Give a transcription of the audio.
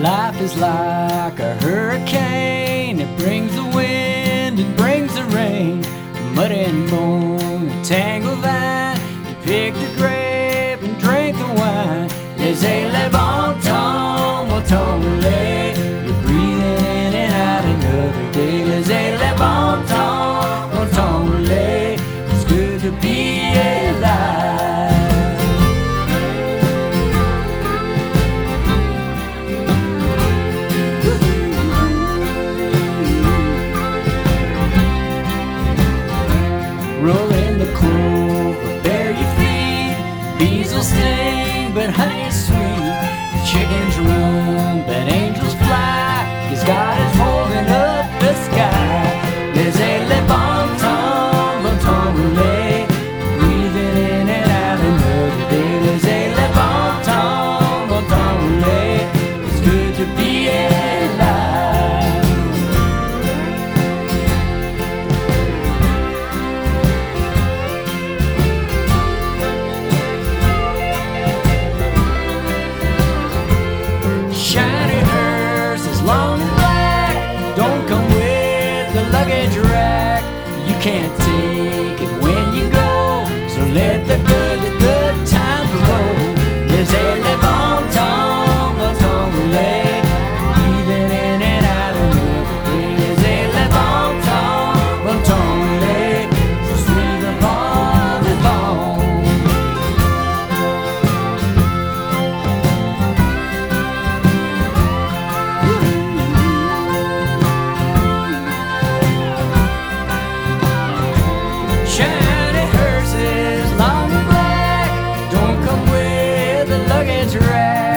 Life is like a hurricane. It brings the wind and brings the rain. Mud and bone, a tangled vine. You pick the grape and drink the wine. Laissez-le bon temps, bon temps relais. You're breathing in and out another day. Laissez-le bon temps relais. It's good to be alive. Roll in the clover, bare your feet. Bees will sting, but honey is sweet. The chickens run, but angels fly. 'Cause God is holding up the sky. Laissez-le bon temps relais. Breathing in and out another day. Laissez-le bon temps relais. It's good to be alive. Shiny hearses, long and black, don't come with the luggage rack. You can't take it when you go, so let the good times roll. Laissez-le bon temps relais. Breathing in and out another day. Laissez-le bon temps relais. So sweet upon the bone. Shiny hearses, long and black, don't come with a luggage rack.